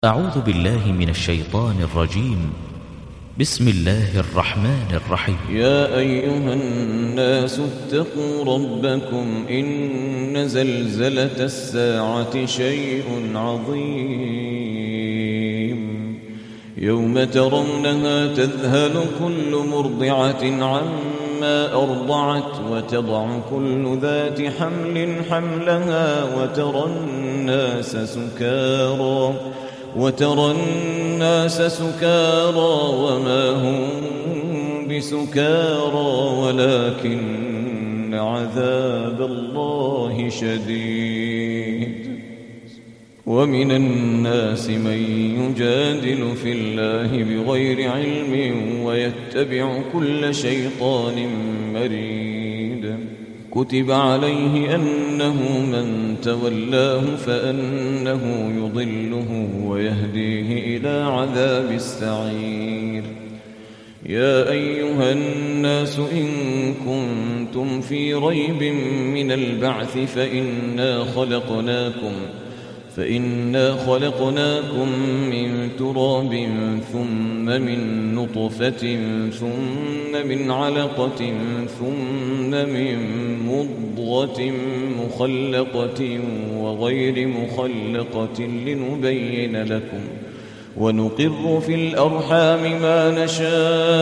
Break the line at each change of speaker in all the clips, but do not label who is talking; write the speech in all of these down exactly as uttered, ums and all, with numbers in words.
أعوذ بالله من الشيطان الرجيم. بسم الله الرحمن الرحيم.
يا أيها الناس اتقوا ربكم إن زلزلة الساعة شيء عظيم يوم ترونها تذهل كل مرضعة عما أرضعت وتضع كل ذات حمل حملها وترى الناس سكارى وترى الناس سكارى وما هم بسكارى ولكن عذاب الله شديد. ومن الناس من يجادل في الله بغير علم ويتبع كل شيطان مريد. كتب عليه أنه من تولاه فأنه يضله ويهديه إلى عذاب السعير. يا أيها الناس إن كنتم في ريب من البعث فإنا خلقناكم فإنا خلقناكم من تراب ثم من نطفة ثم من علقة ثم من مضغة مخلقة وغير مخلقة لنبين لكم ونقر في الأرحام ما نشاء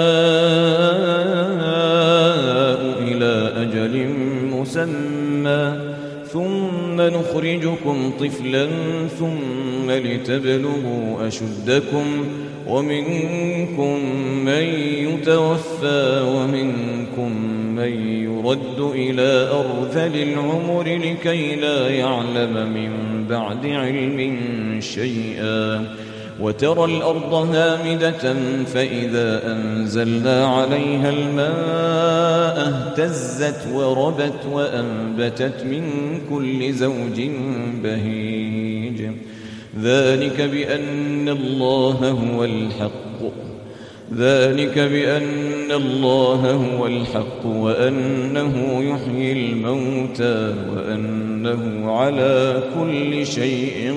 إلى أجل مسمى ثم نخرجكم طفلا ثم لتبلغوا أشدكم ومنكم من يتوفى ومنكم من يرد إلى أرذل العمر لكي لا يعلم من بعد علم شيئا. وترى الأرض هامدة فإذا أنزلنا عليها الماء اهتزت وربت وأنبتت من كل زوج بهيج. ذلك بأن الله هو الحق ذلك بأن الله هو الحق وأنه يحيي الموتى وأنه على كل شيء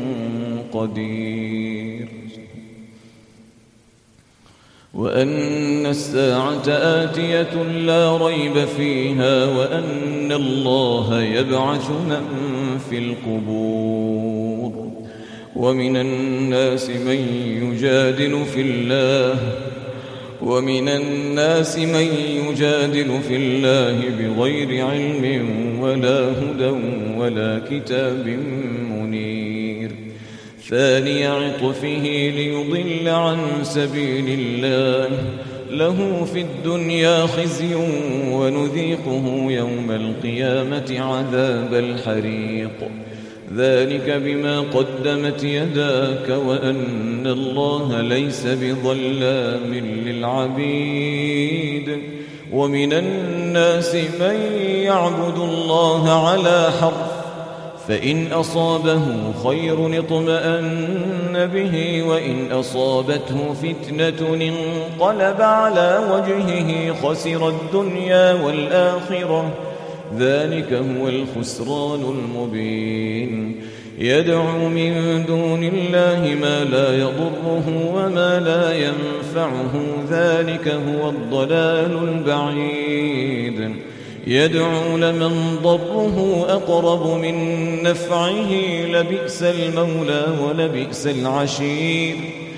قدير. وأن الساعة آتية لا ريب فيها وأن الله يبعث من في القبور. ومن الناس من يجادل في الله ومن الناس من يجادل في الله بغير علم ولا هدى ولا كتاب منير. ثاني عطفه ليضل عن سبيل الله له في الدنيا خزي ونذيقه يوم القيامة عذاب الحريق. ذلك بما قدمت يداك وأن الله ليس بظلام للعبيد. ومن الناس من يعبد الله على حرف فإن أصابه خير اطمأن به وإن أصابته فتنة انقلب على وجهه خسر الدنيا والآخرة. ذلك هو الخسران المبين. يدعو من دون الله ما لا يضره وما لا ينفعه ذلك هو الضلال البعيد. يدعو لمن ضره أقرب من نفعه لبئس المولى ولبئس العشير.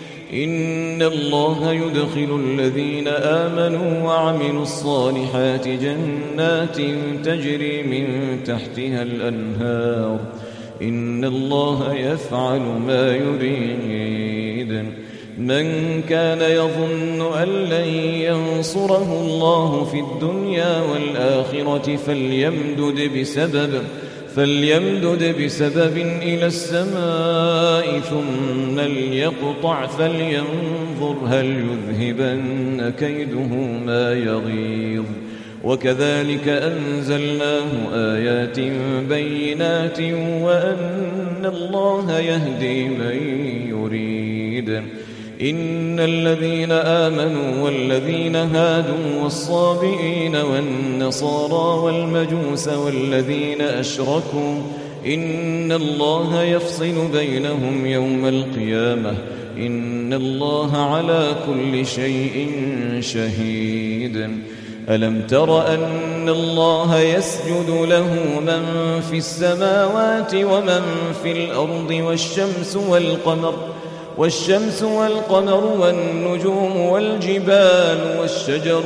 إن الله يدخل الذين آمنوا وعملوا الصالحات جنات تجري من تحتها الأنهار. إن الله يفعل ما يريد. من كان يظن أن لن ينصره الله في الدنيا والآخرة فليمدد بسبب فليمدد بسبب إلى السماء ثم ليقطع فلينظر هل يذهبن كيده ما يغيظ. وكذلك أنزلناه آيات بينات وأن الله يهدي من يريد. إن الذين آمنوا والذين هادوا والصابئين والنصارى والمجوس والذين أشركوا إن الله يفصل بينهم يوم القيامة إن الله على كل شيء شهيد ألم تر أن الله يسجد له من في السماوات ومن في الأرض والشمس والقمر والشمس والقمر والنجوم والجبال والشجر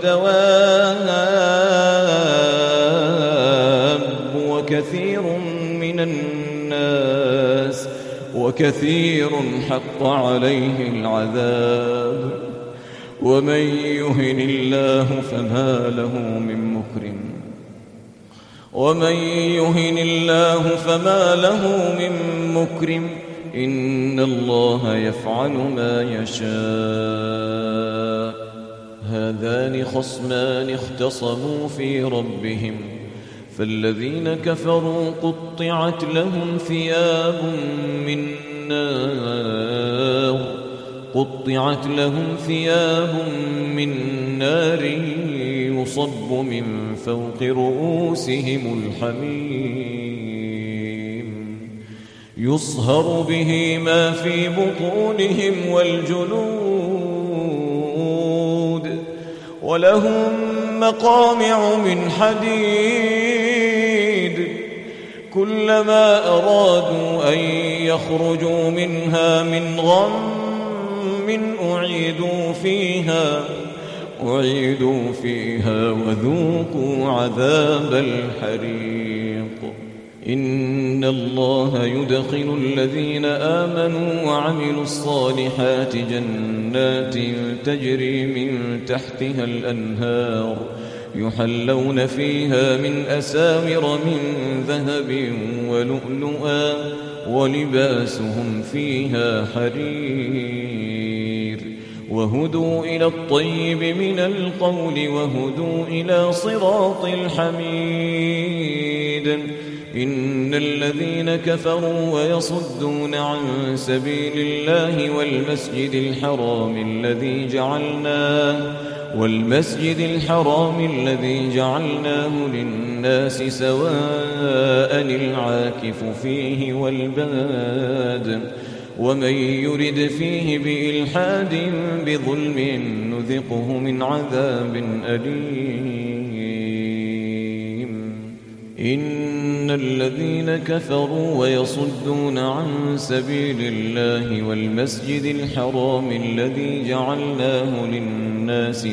والدواب وكثير من الناس وكثير حق عليه العذاب ومن يهن الله فما له من مكرم ومن يهن الله فما له من مكرم إن الله يفعل ما يشاء هذان خصمان اختصموا في ربهم فالذين كفروا قطعت لهم ثياب من نار قطعت لهم ثياب من نار يصب من فوق رؤوسهم الحميم يصهر به ما في بطونهم والجلود ولهم مقامع من حديد كلما أرادوا أن يخرجوا منها من غم أعيدوا فيها أعيدوا فيها وذوقوا عذاب الحريق إن الله يدخل الذين آمنوا وعملوا الصالحات جنات تجري من تحتها الأنهار يحلون فيها من أساور من ذهب ولؤلؤا ولباسهم فيها حرير وهدوا إلى الطيب من القول وهدوا إلى صراط الحميد إن الذين كفروا ويصدون عن سبيل الله والمسجد الحرام الذي جعلناه والمسجد الحرام الذي جعلناه للناس سواء العاكف فيه والباد ومن يرد فيه بإلحاد بظلم نذقه من عذاب أليم إن الذين كفروا ويصدون عن سبيل الله والمسجد الحرام الذي جعلناه للناس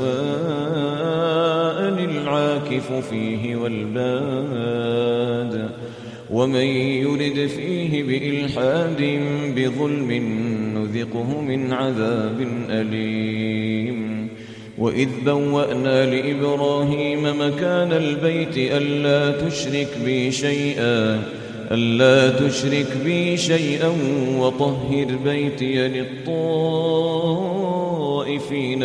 سواء العاكف فيه والباد ومن يرد فيه بإلحاد بظلم نذقه من عذاب أليم وإذ بوأنا لإبراهيم مكان البيت ألا تشرك بي شيئا ألا تشرك بي شيئا وطهر بيتي للطائفين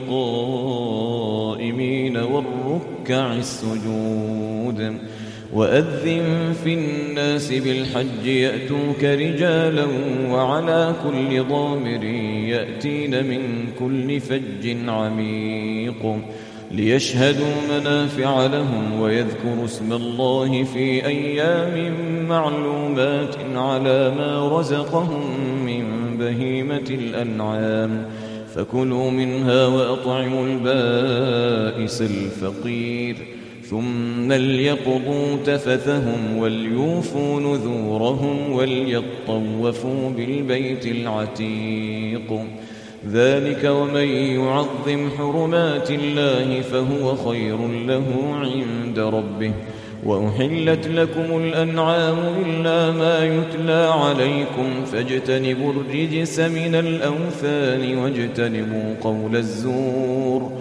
والقائمين والركع السجود وأذن في الناس بالحج يأتوك رجالا وعلى كل ضامر يأتين من كل فج عميق ليشهدوا منافع لهم ويذكروا اسم الله في أيام معلومات على ما رزقهم من بهيمة الأنعام فكلوا منها وأطعموا البائس الفقير ثم ليقضوا تفثهم وليوفوا نذورهم وليطوفوا بالبيت العتيق ذلك ومن يعظم حرمات الله فهو خير له عند ربه وأحلت لكم الأنعام إلا ما يتلى عليكم فاجتنبوا الرجس من الأوثان واجتنبوا قول الزور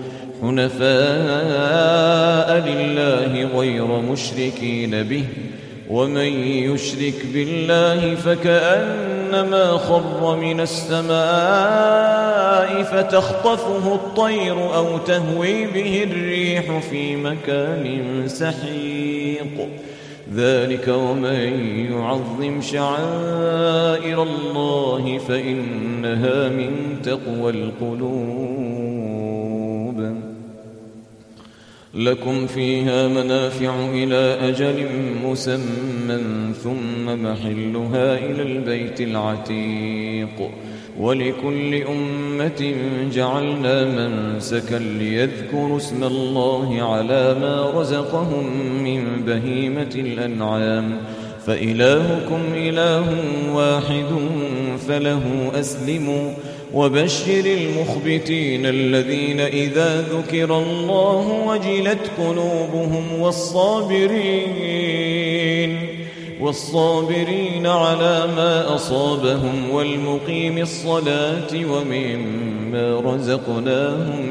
حنفاء لله غير مشركين به ومن يشرك بالله فكأنما خر من السماء فتخطفه الطير أو تهوي به الريح في مكان سحيق ذلك ومن يعظم شعائر الله فإنها من تقوى القلوب لكم فيها منافع إلى أجل مسمى ثم محلها إلى البيت العتيق ولكل أمة جعلنا منسكا ليذكروا اسم الله على ما رزقهم من بهيمة الأنعام فإلهكم إله واحد فله أسلموا وبشر المخبتين الذين إذا ذكر الله وجلت قلوبهم والصابرين والصابرين على ما أصابهم والمقيم الصلاة ومما رزقناهم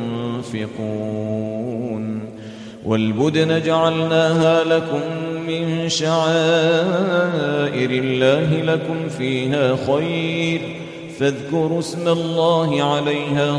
ينفقون والبدن جعلناها لكم من شعائر الله لكم فيها خير فاذكروا اسم الله عليها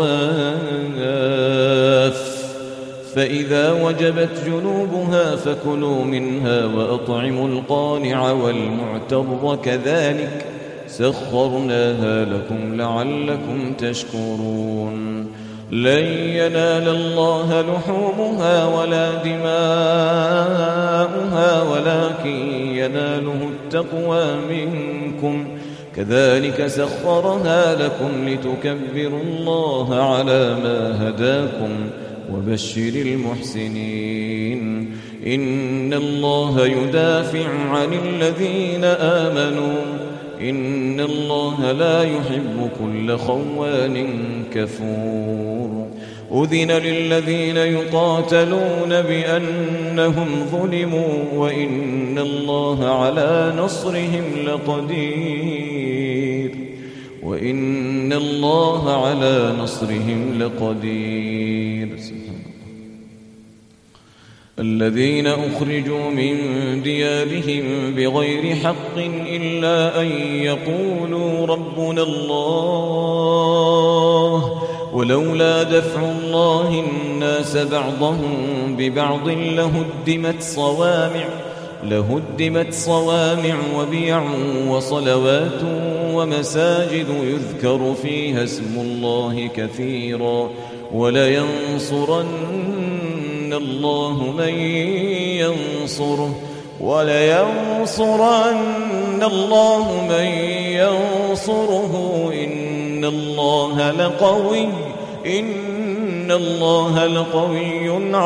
صواف فإذا وجبت جنوبها فكلوا منها وأطعموا القانع والمعتر كذلك سخرناها لكم لعلكم تشكرون لن ينال الله لحومها ولا دماؤها ولكن يناله التقوى منكم كذلك سخرها لكم لتكبروا الله على ما هداكم وبشر المحسنين إن الله يدافع عن الذين آمنوا إن الله لا يحب كل خوان كفور أذن للذين يقاتلون بأنهم ظلموا وإن الله على نصرهم لقدير وإن الله على نصرهم لقدير الذين أخرجوا من ديارهم بغير حق إلا أن يقولوا ربنا الله ولولا دفع الله الناس بعضهم ببعض لهدمت صوامع لهدمت صوامع وبيع وصلوات ومساجد يذكر فيها اسم الله كثيرا ولينصرن الله من ينصره ولينصرن الله من ينصره إن الله لقوي إن الله لقوي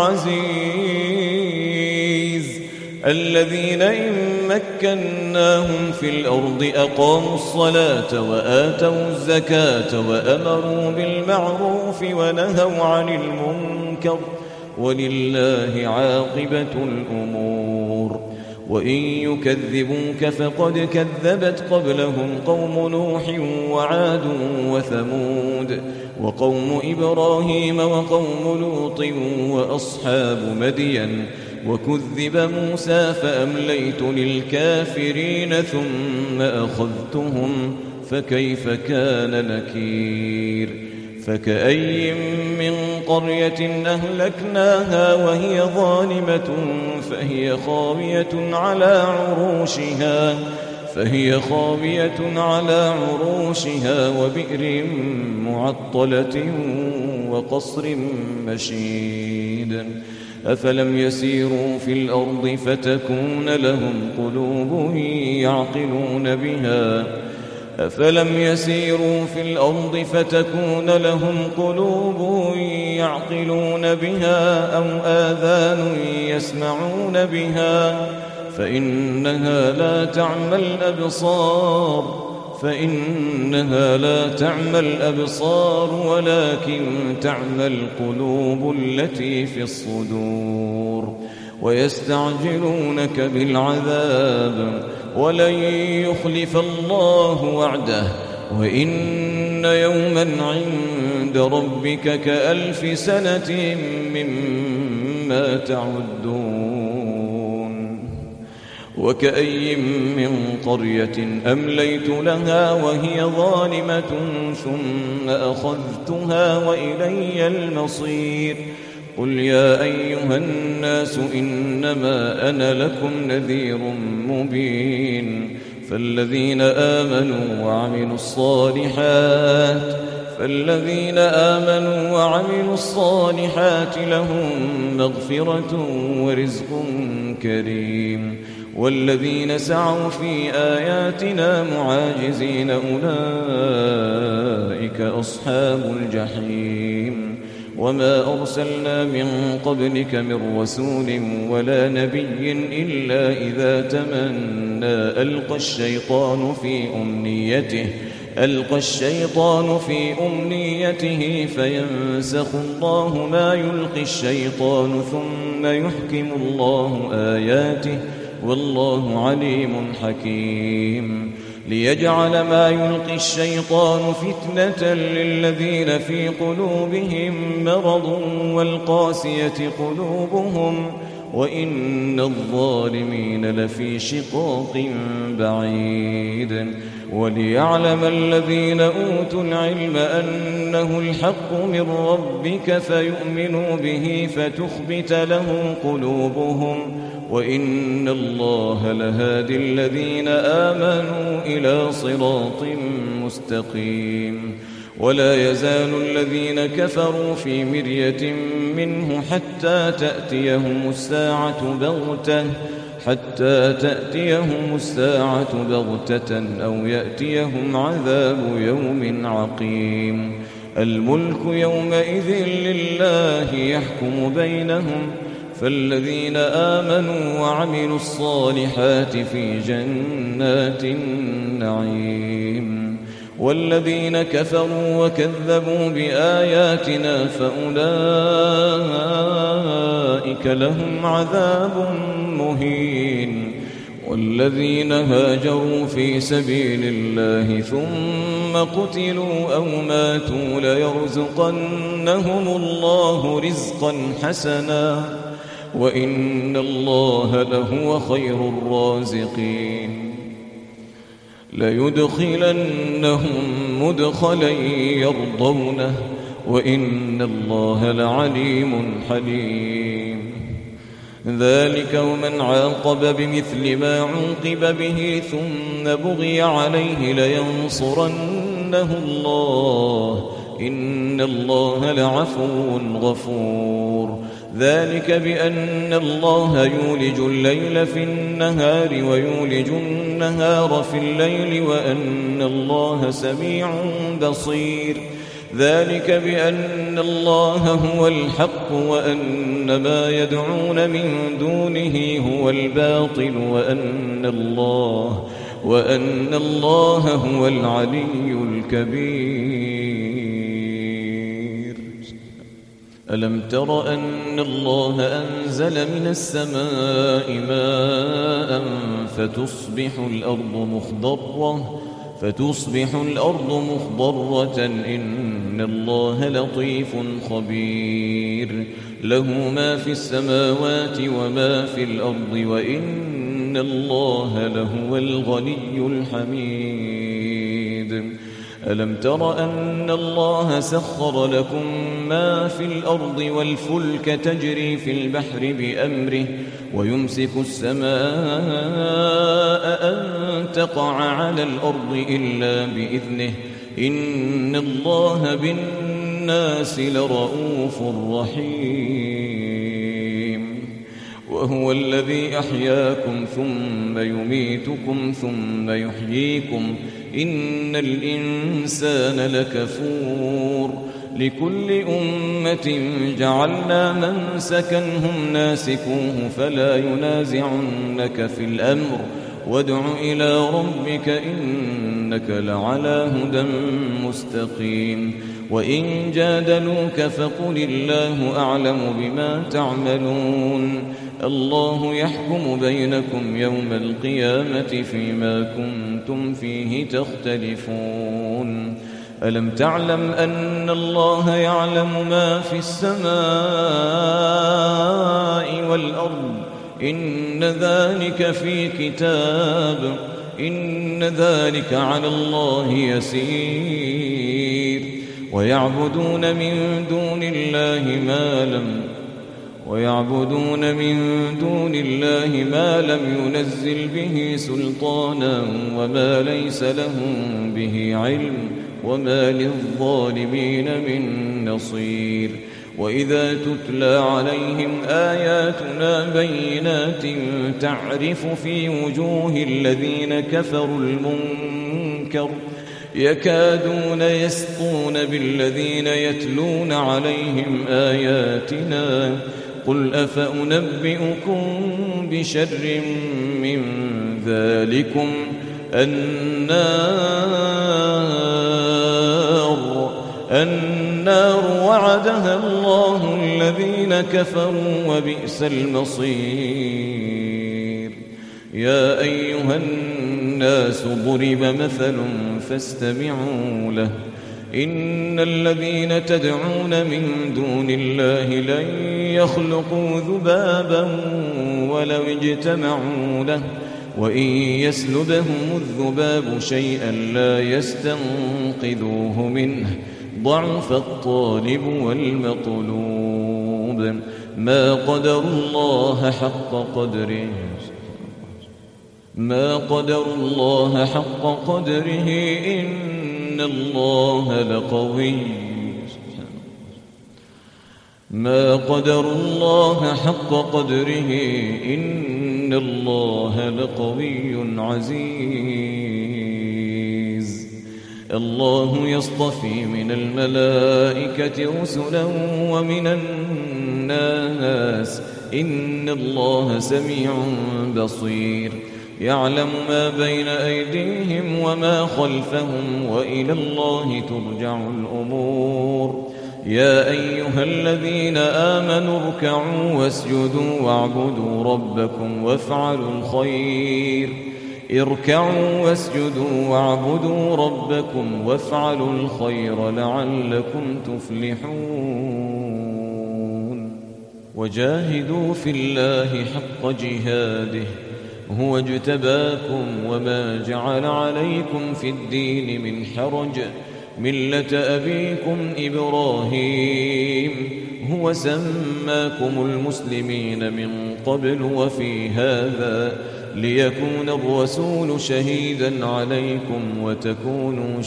عزيز الذين إن مكناهم في الأرض أقاموا الصلاة وآتوا الزكاة وأمروا بالمعروف ونهوا عن المنكر ولله عاقبة الأمور وإن يكذبوك فقد كذبت قبلهم قوم نوح وعاد وثمود وقوم إبراهيم وقوم لوط وأصحاب مدين وكذب موسى فأمليت للكافرين ثم أخذتهم فكيف كان نكير فكأي من قرية أهلكناها وهي ظالمة فهي خاوية على عروشها فهي خاوية على عروشها وبئر معطلة وقصر مشيد أفلم يسيروا في الأرض فتكون لهم قلوب يعقلون بها أفلم يسيروا في الأرض فتكون لهم قلوب يعقلون بها أو آذان يسمعون بها فإنها لا تعمى الأبصار فإنها لا تعمى الأبصار ولكن تعمى القلوب التي في الصدور ويستعجلونك بالعذاب ولن يخلف الله وعده وإن يوما عند ربك كألف سنة مما تعدون وكأي من قرية أمليت لها وهي ظالمة ثم أخذتها وإلي المصير قل يا أيها الناس إنما أنا لكم نذير مبين فالذين آمنوا وعملوا الصالحات فالذين آمنوا وعملوا الصالحات لهم مغفرة ورزق كريم والذين سعوا في آياتنا معاجزين أولئك أصحاب الجحيم وما أرسلنا من قبلك من رسول ولا نبي إلا إذا تمنى ألقى الشيطان في أمنيته ألقى الشيطان في أمنيته فينسخ الله ما يلقي الشيطان ثم يحكم الله آياته والله عليم حكيم ليجعل ما يلقي الشيطان فتنة للذين في قلوبهم مرض والقاسية قلوبهم وإن الظالمين لفي شقاق بعيد وليعلم الذين أوتوا العلم أنه الحق من ربك فيؤمنوا به فتخبت له قلوبهم وإن الله لهادي الذين آمنوا إلى صراط مستقيم ولا يزال الذين كفروا في مرية منه حتى تأتيهم الساعة بغتة حتى تأتيهم الساعة بغتة أو يأتيهم عذاب يوم عقيم الملك يومئذ لله يحكم بينهم فالذين آمنوا وعملوا الصالحات في جنات النعيم والذين كفروا وكذبوا بآياتنا فأولئك لهم عذاب مهين والذين هاجروا في سبيل الله ثم قتلوا أو ماتوا ليرزقنهم الله رزقا حسنا وإن الله لهو خير الرازقين ليدخلنهم مدخلا يرضونه وإن الله لعليم حليم ذلك ومن عاقب بمثل ما عوقب به ثم بغي عليه لينصرنه الله إن الله لعفو غفور ذلك بأن الله يولج الليل في النهار ويولج النهار في الليل وأن الله سميع بصير ذلك بأن الله هو الحق وأن ما يدعون من دونه هو الباطل وأن الله وأن الله هو العلي الكبير ألم تر أن الله أنزل من السماء ماء فتصبح الأرض مخضرة فتصبح الأرض مخضرة إن الله لطيف خبير له ما في السماوات وما في الأرض وإن الله لهو الغني الحميد ألم تر أن الله سخر لكم ما في الأرض والفلك تجري في البحر بأمره ويمسك السماء أن تقع على الأرض إلا بإذنه إن الله بالناس لرؤوف رحيم وهو الذي أحياكم ثم يميتكم ثم يحييكم إن الإنسان لكفور لكل أمة جعلنا منسكا هم ناسكوه فلا ينازعنك في الأمر وادع إلى ربك إنك لعلى هدى مستقيم وإن جادلوك فقل الله أعلم بما تعملون الله يحكم بينكم يوم القيامة فيما كنتم فيه تختلفون ألم تعلم أن الله يعلم ما في السماء والأرض إن ذلك في كتاب إن ذلك على الله يسير ويعبدون من دون الله ما لم ويعبدون من دون الله ما لم ينزل به سلطانا وما ليس لهم به علم وما للظالمين من نصير. وإذا تتلى عليهم آياتنا بينات تعرف في وجوه الذين كفروا المنكر يكادون يسطون بالذين يتلون عليهم آياتنا قل أفأنبئكم بشر من ذلكم النار النار وعدها الله الذين كفروا وبئس المصير. يا أيها الناس ضرب مثل فاستمعوا له إن الذين تدعون من دون الله لن يخلقوا ذبابا ولو اجتمعوا له وإن يسلبهم الذباب شيئا لا يستنقذوه منه ضعف الطالب والمطلوب ما قدر الله حق قدره ما قدر الله حق قدره إن الله لقوي ما قدر الله حق قدره إن الله لقوي عزيز. الله يصطفي من الملائكة رسلا ومن الناس إن الله سميع بصير. يعلم ما بين أيديهم وما خلفهم وإلى الله ترجع الأمور. يا أيها الذين آمنوا اركعوا واسجدوا واعبدوا ربكم وافعلوا الخير اركعوا واسجدوا واعبدوا ربكم وافعلوا الخير لعلكم تفلحون. وجاهدوا في الله حق جهاده هو اجتباكم وما جعل عليكم في الدين من حرج ملة أبيكم إبراهيم هو سماكم المسلمين من قبل وفي هذا ليكون الرسول شهيدا عليكم وتكونوا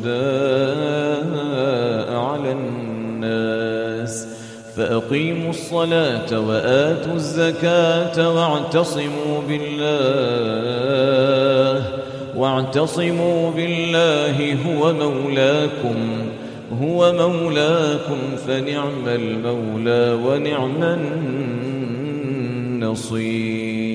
شهداء على الناس فأقيموا الصلاة وآتوا الزكاة واعتصموا بالله واعتصموا بالله هو مولاكم هو مولاكم فنعم المولى ونعم النصير.